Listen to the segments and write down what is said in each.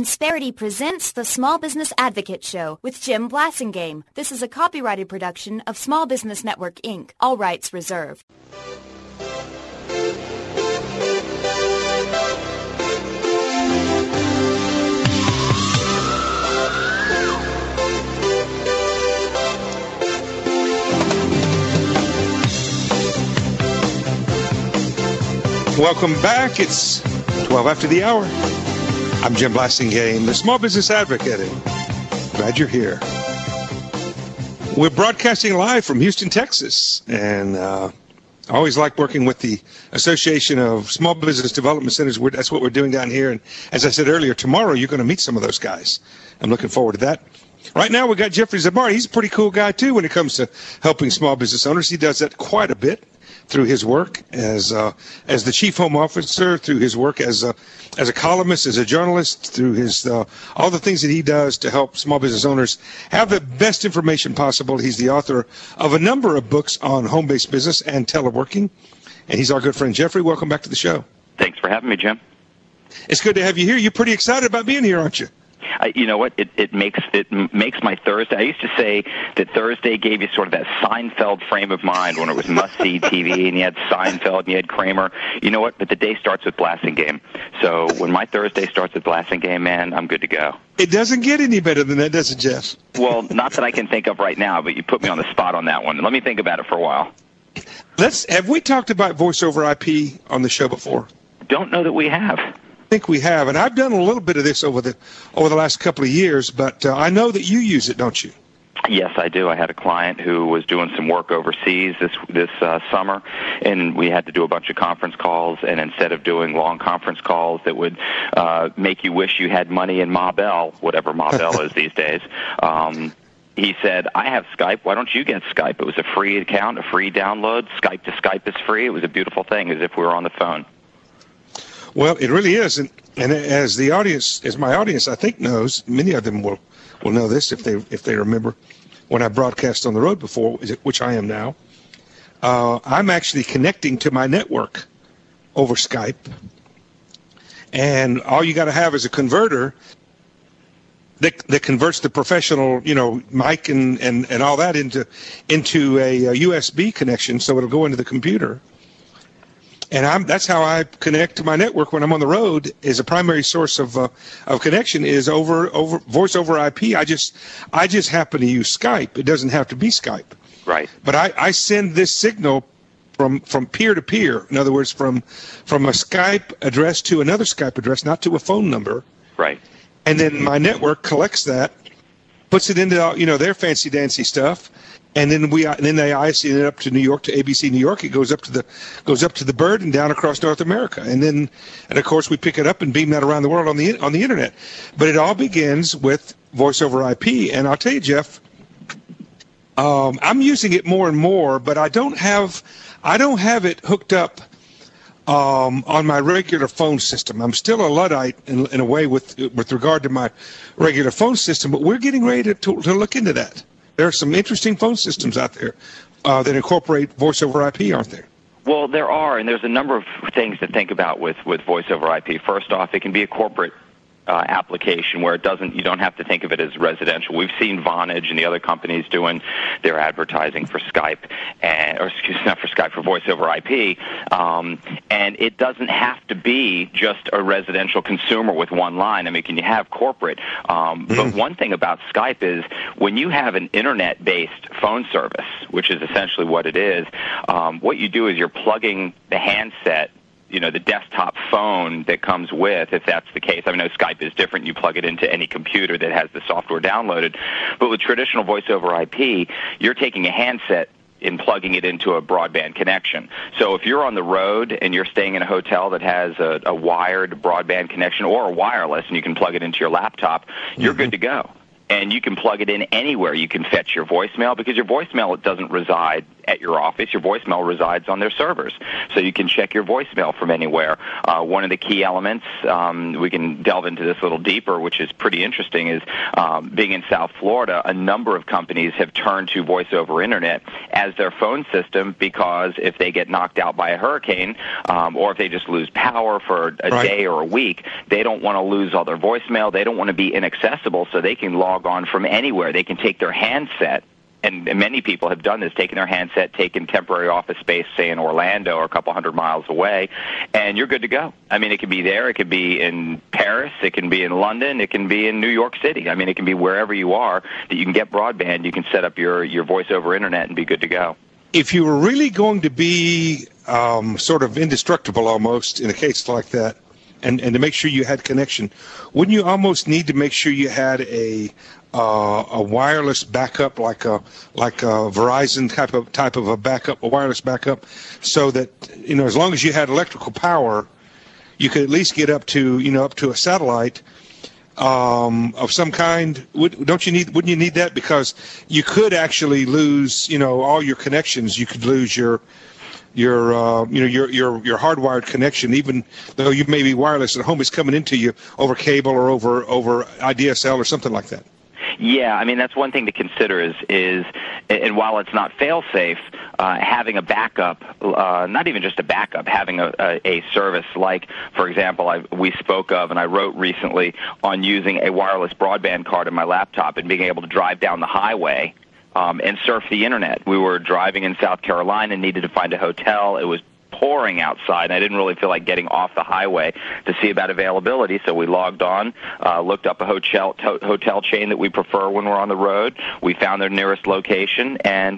Insperity presents the Small Business Advocate Show with Jim Blasingame. This is a copyrighted production of Small Business Network, Inc. All rights reserved. Welcome back. It's 12 after the hour. I'm Jim Blasingame, the Small Business Advocate, and glad you're here. We're broadcasting live from Houston, Texas, and I always like working with the Association of Small Business Development Centers. That's what we're doing down here, and as I said earlier, tomorrow you're going to meet some of those guys. I'm looking forward to that. Right now, we got Jeffrey Zabar. He's a pretty cool guy, too, when it comes to helping small business owners. He does that quite a bit through his work as the chief home officer, through his work as a columnist, as a journalist, through his all the things that he does to help small business owners have the best information possible. He's the author of a number of books on home-based business and teleworking, and he's our good friend Jeffrey. Welcome back to the show. Thanks for having me, Jim. It's good to have you here. You're pretty excited about being here, aren't you? You know what? It makes my Thursday. I used to say that Thursday gave you sort of that Seinfeld frame of mind when it was must-see TV, and you had Seinfeld and you had Kramer. You know what? But the day starts with Blasingame. So when my Thursday starts with Blasingame, man, I'm good to go. It doesn't get any better than that, does it, Jeff? Well, not that I can think of right now, but you put me on the spot on that one. Let me think about it for a while. Have we talked about voice over IP on the show before? Don't know that we have. I think we have, and I've done a little bit of this over the last couple of years, but I know that you use it, don't you? Yes, I do. I had a client who was doing some work overseas this summer, and we had to do a bunch of conference calls, and instead of doing long conference calls that would make you wish you had money in Ma Bell, whatever Ma Bell is these days, he said, I have Skype. Why don't you get Skype? It was a free account, a free download. Skype to Skype is free. It was a beautiful thing, as if we were on the phone. Well, it really is, and as my audience, I think knows, many of them will know this if they remember when I broadcast on the road before, which I am now. I'm actually connecting to my network over Skype, and all you got to have is a converter that converts the professional, mic and all that into a USB connection, so it'll go into the computer. And that's how I connect to my network when I'm on the road. Is a primary source of connection is over voice over IP. I just happen to use Skype. It doesn't have to be Skype. Right. But I send this signal from peer to peer. In other words, from a Skype address to another Skype address, not to a phone number. Right. And then my network collects that, puts it into their fancy dancy stuff. And then they ISC it up to New York, to ABC New York. It goes up to the bird and down across North America. And of course we pick it up and beam that around the world on the internet. But it all begins with voice over IP. And I'll tell you, Jeff, I'm using it more and more, but I don't have it hooked up on my regular phone system. I'm still a Luddite in a way with regard to my regular phone system, but we're getting ready to look into that. There are some interesting phone systems out there that incorporate voice over IP, aren't there? Well, there are, and there's a number of things to think about with voice over IP. First off, it can be a corporate application where you don't have to think of it as residential. We've seen Vonage and the other companies doing their advertising for Skype, for voice over IP, and it doesn't have to be just a residential consumer with one line. I mean, can you have corporate? But one thing about Skype is when you have an internet-based phone service, which is essentially what it is, what you do is you're plugging the handset, the desktop phone that comes with, if that's the case. I know Skype is different. You plug it into any computer that has the software downloaded. But with traditional voice over IP, you're taking a handset and plugging it into a broadband connection. So if you're on the road and you're staying in a hotel that has a wired broadband connection or a wireless, and you can plug it into your laptop, you're good to go. And you can plug it in anywhere. You can fetch your voicemail because your voicemail doesn't reside at your office. Your voicemail resides on their servers, so you can check your voicemail from anywhere. One of the key elements, we can delve into this a little deeper, which is pretty interesting, is being in South Florida, a number of companies have turned to voice over internet as their phone system, because if they get knocked out by a hurricane, or if they just lose power for a day or a week, they don't want to lose all their voicemail. They don't want to be inaccessible, so they can log on from anywhere. They can take their handset, and many people have done this, taken their handset, taken temporary office space, say in Orlando or a couple hundred miles away, and you're good to go. I mean, it could be there, it could be in Paris, it can be in London, it can be in New York City. I mean, it can be wherever you are that you can get broadband. You can set up your voice over internet and be good to go. If you were really going to be sort of indestructible almost in a case like that, and to make sure you had connection, wouldn't you almost need to make sure you had a wireless backup, like a Verizon type of a backup, a wireless backup, so that, you know, as long as you had electrical power, you could at least get up to a satellite of some kind? Wouldn't you need that? Because you could actually lose, all your connections. You could lose your hardwired connection, even though you may be wireless at home. It's coming into you over cable or over IDSL or something like that. Yeah, I mean, that's one thing to consider is and while it's not fail-safe, having a backup, not even just a backup, having a service like, for example, we spoke of and I wrote recently on using a wireless broadband card in my laptop and being able to drive down the highway and surf the internet. We were driving in South Carolina and needed to find a hotel. It was pouring outside, and I didn't really feel like getting off the highway to see about availability, so we logged on, looked up a hotel chain that we prefer when we're on the road. We found their nearest location and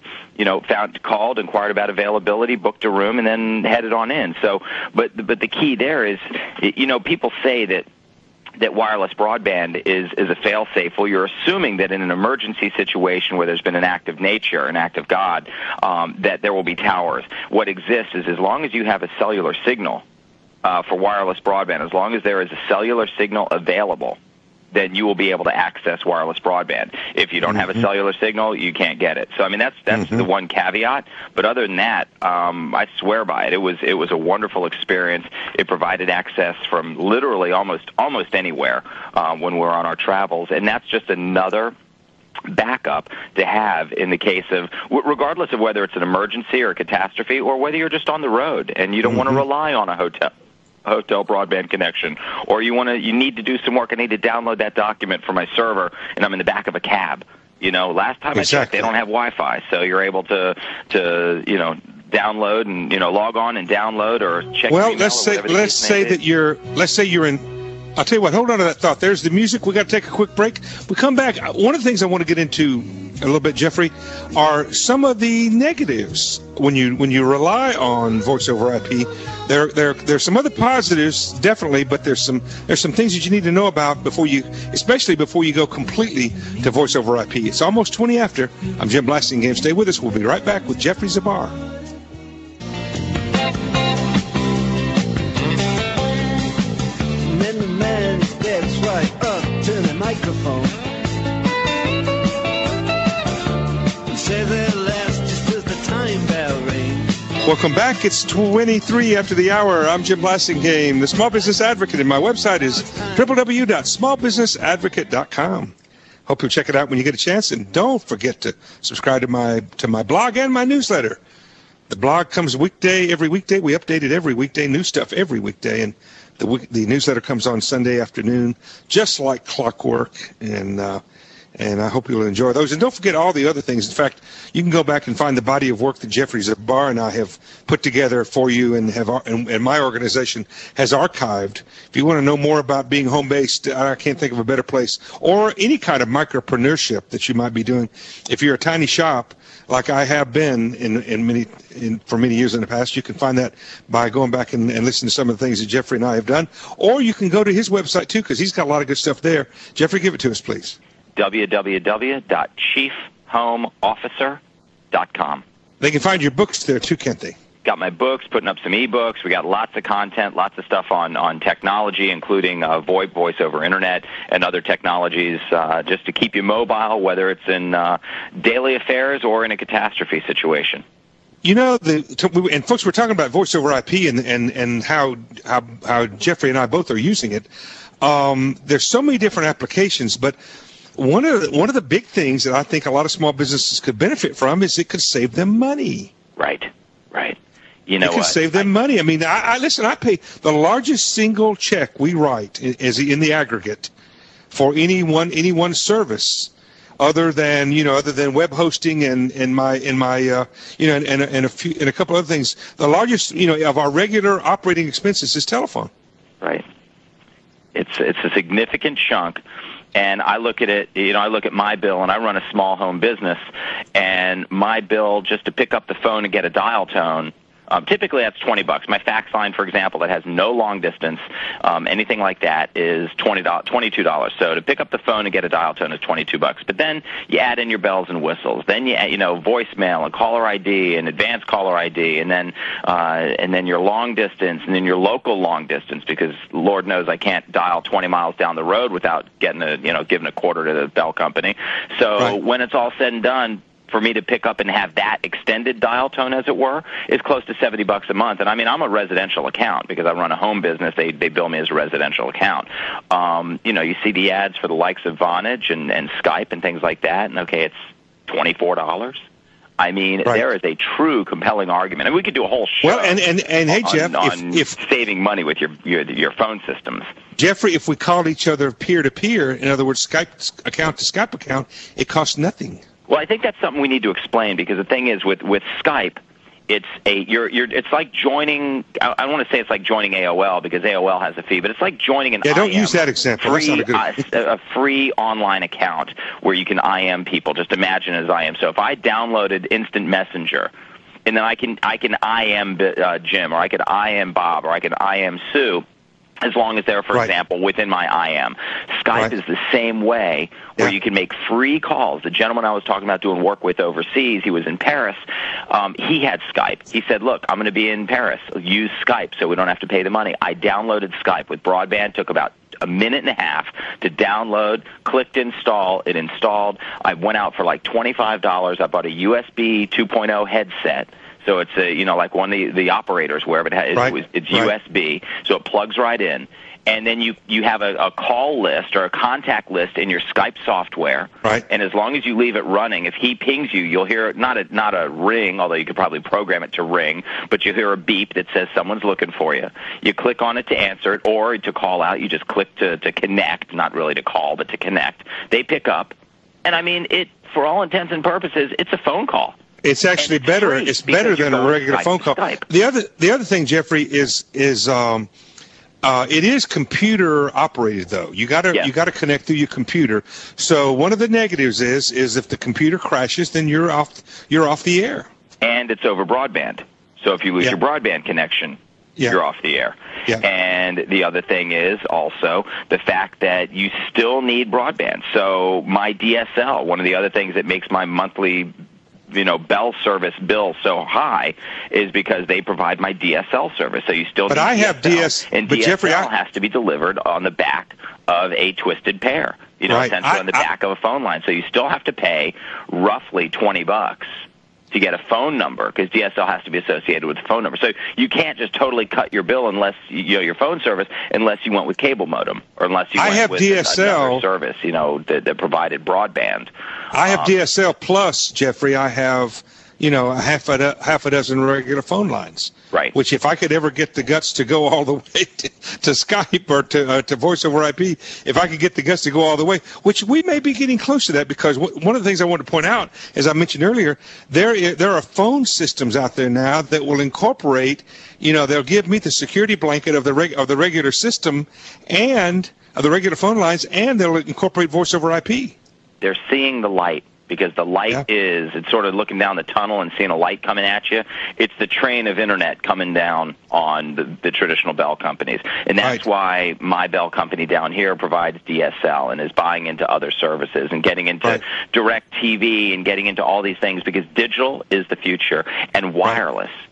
called, inquired about availability, booked a room, and then headed on in. So, but the key there is, people say that wireless broadband is a fail-safe. Well, you're assuming that in an emergency situation where there's been an act of nature, an act of God, that there will be towers. What exists is, as long as you have a cellular signal for wireless broadband, as long as there is a cellular signal available, then you will be able to access wireless broadband. If you don't have a cellular signal, you can't get it. So, I mean, that's the one caveat. But other than that, I swear by it. It was a wonderful experience. It provided access from literally almost anywhere when we're on our travels, and that's just another backup to have in the case of, regardless of whether it's an emergency or a catastrophe, or whether you're just on the road and you don't want to rely on a hotel broadband connection, or you need to do some work. I need to download that document from my server, and I'm in the back of a cab. Last time I checked, they don't have Wi-Fi, so you're able to download and log on and download or check. Well, let's say you're in. I'll tell you what. Hold on to that thought. There's the music. We got to take a quick break. We come back. One of the things I want to get into a little bit, Jeffrey, are some of the negatives when you rely on voice over IP. There's some other positives, definitely, but there's some things that you need to know about especially before you go completely to voice over IP. It's almost 20 after. I'm Jim Blasingame. Stay with us. We'll be right back with Jeffrey Zabar. Right up to the microphone. Say that last just as the time bell rings. Welcome back. It's 23 after the hour. I'm Jim Blasingame, the Small Business Advocate, and my website is www.smallbusinessadvocate.com. Hope you'll check it out when you get a chance, and don't forget to subscribe to my blog and my newsletter. The blog comes every weekday. We update it every weekday, new stuff every weekday, and the newsletter comes on Sunday afternoon, just like clockwork, and I hope you'll enjoy those. And don't forget all the other things. In fact, you can go back and find the body of work that Jeffrey Zabar and I have put together for you, and my organization has archived. If you want to know more about being home-based, I can't think of a better place, or any kind of micropreneurship that you might be doing. If you're a tiny shop, like I have been for many years in the past, you can find that by going back and listening to some of the things that Jeffrey and I have done. Or you can go to his website, too, because he's got a lot of good stuff there. Jeffrey, give it to us, please. www.chiefhomeofficer.com. They can find your books there, too, can't they? got my books, putting up some ebooks. We got lots of content, lots of stuff on technology, including VoIP, voice over internet, and other technologies, just to keep you mobile, whether it's in daily affairs or in a catastrophe situation. You know, and folks, we're talking about voice over IP and how Jeffrey and I both are using it. There's so many different applications, but one of the big things that I think a lot of small businesses could benefit from is it could save them money. Right. You know, it could save them money. I mean, I pay the largest single check we write is in the aggregate for any one service, other than web hosting and a couple other things. The largest of our regular operating expenses is telephone. Right. It's a significant chunk. And I look at it, I look at my bill, and I run a small home business, and my bill just to pick up the phone and get a dial tone, typically that's $20. My fax line, for example, that has no long distance, anything like that, is $22. So to pick up the phone and get a dial tone is $22. But then you add in your bells and whistles. Then you add, voicemail and caller ID and advanced caller ID, and then your long distance, and then your local long distance, because Lord knows I can't dial 20 miles down the road without giving a quarter to the bell company. So when it's all said and done, for me to pick up and have that extended dial tone, as it were, is close to $70 a month. And I mean, I'm a residential account because I run a home business. They bill me as a residential account. You see the ads for the likes of Vonage and Skype and things like that, and okay, it's $24. I mean, there is a true compelling argument, and we could do a whole show. Well, and hey, Jeff, if saving money with your phone systems. Jeffrey, if we called each other peer to peer, in other words, Skype account to Skype account, it costs nothing. Well, I think that's something we need to explain, because the thing is with Skype, it's like joining. I don't want to say it's like joining AOL, because AOL has a fee, but it's like joining an don't use that example. Free, that's not a good. A free online account where you can IM people. Just imagine as IM. So if I downloaded Instant Messenger, and then I can IM Jim, or I could IM Bob, or I could IM Sue, as long as they're, for example, within my IM. Skype is the same way, where you can make free calls. The gentleman I was talking about doing work with overseas, he was in Paris. He had Skype. He said, look, I'm going to be in Paris. Use Skype so we don't have to pay the money. I downloaded Skype with broadband. Took about a minute and a half to download, clicked install. It installed. I went out for like $25. I bought a USB 2.0 headset. So it's like one of the operators, wherever it's USB, so it plugs right in. And then you have a call list or a contact list in your Skype software. Right. And as long as you leave it running, if he pings you, you'll hear not a ring, although you could probably program it to ring, but you'll hear a beep that says someone's looking for you. You click on it to answer it, or to call out, you just click to connect, not really to call, but to connect. They pick up. And I mean, for all intents and purposes, it's a phone call. It's actually better. It's better than a regular phone call. Skype. The other thing, Jeffrey, is it is computer operated though. You got to connect through your computer. So one of the negatives is if the computer crashes, then you're off the air. And it's over broadband. So if you lose your broadband connection, you're off the air. Yeah. And the other thing is also the fact that you still need broadband. So my DSL, one of the other things that makes my monthly Bell service bill so high is because they provide my DSL service. So you still need I have DSL. And DSL Jeffrey, has to be delivered on the back of a twisted pair, essentially on the back of a phone line. So you still have to pay roughly $20 to get a phone number, because DSL has to be associated with the phone number. So you can't just totally cut your bill unless your phone service, unless you went with cable modem, or unless you went with DSL another service, that provided broadband. I have DSL plus, Jeffrey. I have half a dozen regular phone lines. Right. Which, if I could ever get the guts to go all the way to Skype or to voice over IP, if I could get the guts to go all the way, which we may be getting close to that, because one of the things I want to point out, as I mentioned earlier, there are phone systems out there now that will incorporate, they'll give me the security blanket of the regular system and of the regular phone lines, and they'll incorporate voice over IP. They're seeing the light. Because the light it's sort of looking down the tunnel and seeing a light coming at you. It's the train of internet coming down on the traditional Bell companies. And that's why my Bell company down here provides DSL and is buying into other services and getting into direct TV and getting into all these things, because digital is the future and wireless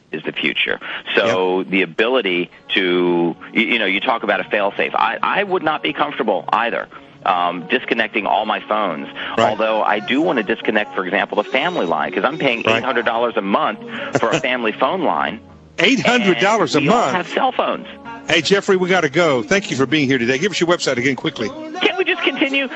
is the future. So the ability to, you talk about a fail-safe. I would not be comfortable either disconnecting all my phones. Right. Although I do want to disconnect, for example, the family line, because I'm paying $800 a month for a family phone line. $800 a month? We all have cell phones. Hey, Jeffrey, we got to go. Thank you for being here today. Give us your website again quickly. Can't we just continue?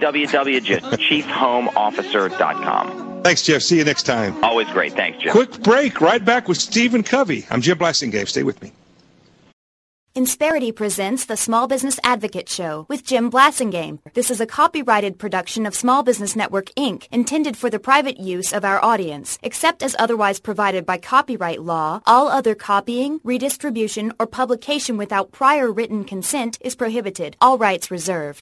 www.chiefhomeofficer.com. Thanks, Jeff. See you next time. Always great. Thanks, Jim. Quick break. Right back with Stephen Covey. I'm Jim Blasingame. Stay with me. Insperity presents the Small Business Advocate Show with Jim Blasingame. This is a copyrighted production of Small Business Network, Inc., intended for the private use of our audience. Except as otherwise provided by copyright law, all other copying, redistribution, or publication without prior written consent is prohibited. All rights reserved.